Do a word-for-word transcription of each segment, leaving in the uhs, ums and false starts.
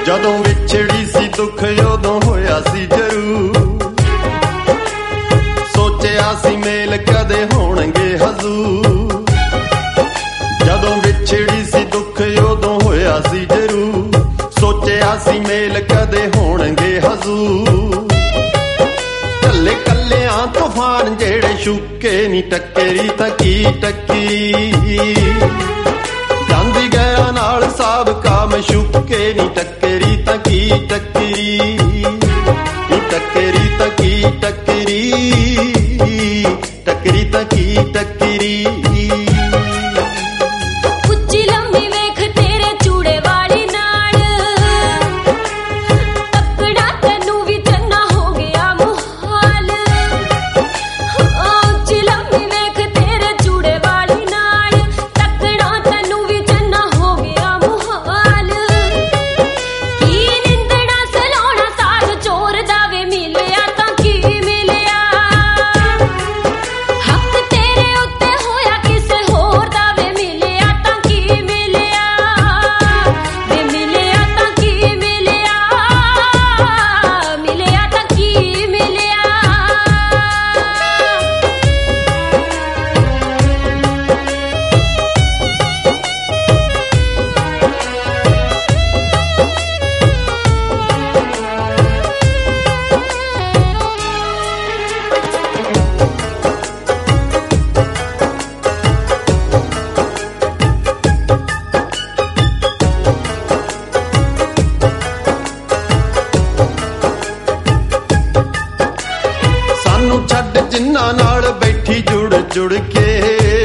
ਜਦੋਂ ਵਿਛੜੀ ਸੀ ਦੁੱਖ ਉਦੋਂ ਹੋਇਆ ਸੀ ਜ਼ਰੂਰ, ਸੋਚਿਆ ਸੀ ਮੇਲ ਕਦੇ ਹੋਣਗੇ ਹਜ਼ੂਰ। ਜਦੋਂ ਵਿਛੜੀ ਸੀ ਦੁੱਖ ਉਦੋਂ ਹੋਇਆ ਸੀ ਜ਼ਰੂਰ, ਸੋਚਿਆ ਸੀ ਮੇਲ ਕਦੇ ਹੋਣਗੇ ਹਜ਼ੂਰ। ਕੱਲੇ ਕੱਲਿਆਂ ਤੂਫਾਨ ਜਿਹੜੇ ਛੁੱਕੇ ਨੀ ਟੱਕਰੀ ਤਾਂ ਕੀ ਟੱਕੀ, ਜਾਂਦੀ ਗੈਰਾਂ ਨਾਲ ਸਾਬਕਾ ਮਸ਼ੂਕੇ ਨੀ ਟੱਕਰੀ ਤਾਂ ਕੀ ਟੱਕਰੀ, ਨੀ ਟੱਕਰੀ ਤਾਂ ਕੀ ਟੱਕਰੀ, ਟੱਕਰੀ ਤਾਂ ਕੀ ਟੱਕਰੀ। ਛੱਡ ਜਿੰਨਾਂ ਨਾਲ ਬੈਠੀ ਜੁੜ ਜੁੜ ਕੇ,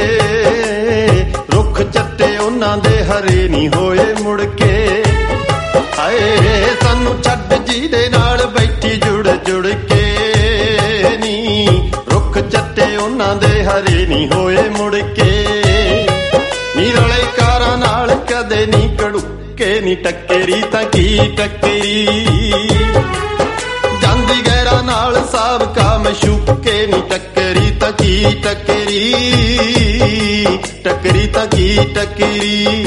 ਰੁੱਖ ਚੱਟੇ ਉਹਨਾਂ ਦੇ ਹਰੇ ਨਹੀਂ ਹੋਏ ਮੁੜ ਕੇ। ਹਾਏ ਸਾਨੂੰ ਛੱਡ ਜਿਹਦੇ ਨਾਲ ਬੈਠੀ ਜੁੜ ਜੁੜ ਕੇ ਨੀ, ਰੁੱਖ ਚੱਟੇ ਉਹਨਾਂ ਦੇ ਹਰੇ ਨਹੀਂ ਹੋਏ ਮੁੜ ਕੇ। ਨੀ ਰਲੇ ਕਾਰਾਂ ਨਾਲ ਕਦੇ ਨਹੀਂ ਕੜੁੱਕੇ ਨੀ ਟੱਕਰੀ ਤਾਂ ਕੀ ਟੱਕਰੀ, ਜਾਂਦੀ ਗੈਰਾਂ ਨਾਲ ਸਾਬਕਾ ਮਸ਼ੂਕੇ ਨੀ ਟੱਕਰੀ ਤਾਂ ਕੀ ਟੱਕਰੀ, ਟੱਕਰੀ ਤਾਂ ਕੀ ਟੱਕਰੀ।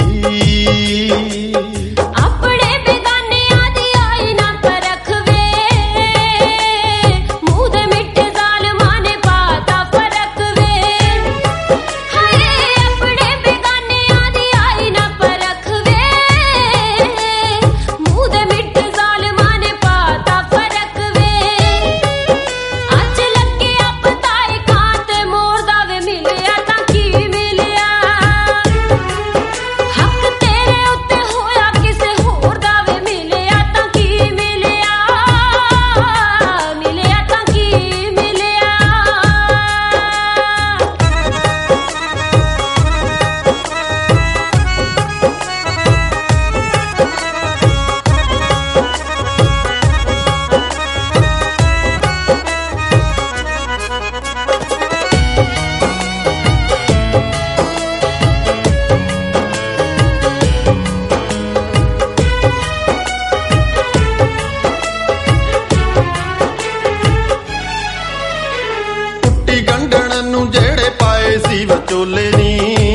ਗੰਢਣ ਨੂੰ ਜਿਹੜੇ ਪਾਏ ਸੀ ਵਿਚੋਲੇ ਨੀ,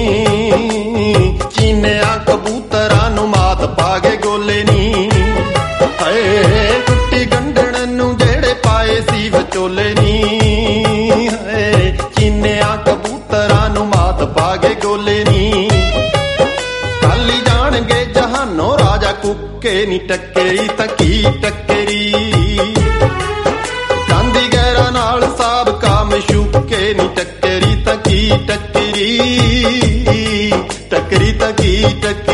ਚੀਨਿਆਂ ਕਬੂਤਰਾਂ ਨੂੰ ਮਾਤ ਪਾ ਕੇ ਗੋਲੇ ਨੀ। ਹਾਏ ਟੁੱਟੀ ਗੰਢਣ ਨੂੰ ਜਿਹੜੇ ਪਾਏ ਸੀ ਵਿਚੋਲੇ ਨੀ, ਹਾਏ ਚੀਨਿਆਂ ਕਬੂਤਰਾਂ ਨੂੰ ਮਾਤ ਪਾ ਕੇ ਗੋਲੇ ਨੀ। ਖਾਲੀ ਜਾਣਗੇ ਜਹਾਨੋਂ ਰਾਜਾ ਕੁੱਕੇ ਨੀ ਟੱਕਰੀ ਤਾਂ ਕੀ ਟੱਕਰੀ, ਜਾਂਦੀ ਗੈਰਾਂ ਨਾਲ ਸਾਬਕਾ ਮਸ਼ੂਕੇ ਨੀ ਟੱਕਰੀ ਤਾਂ ਕੀ ਟੱਕਰੀ, ਟੱਕਰੀ ਤਾਂ ਕੀ ਟੱਕਰੀ।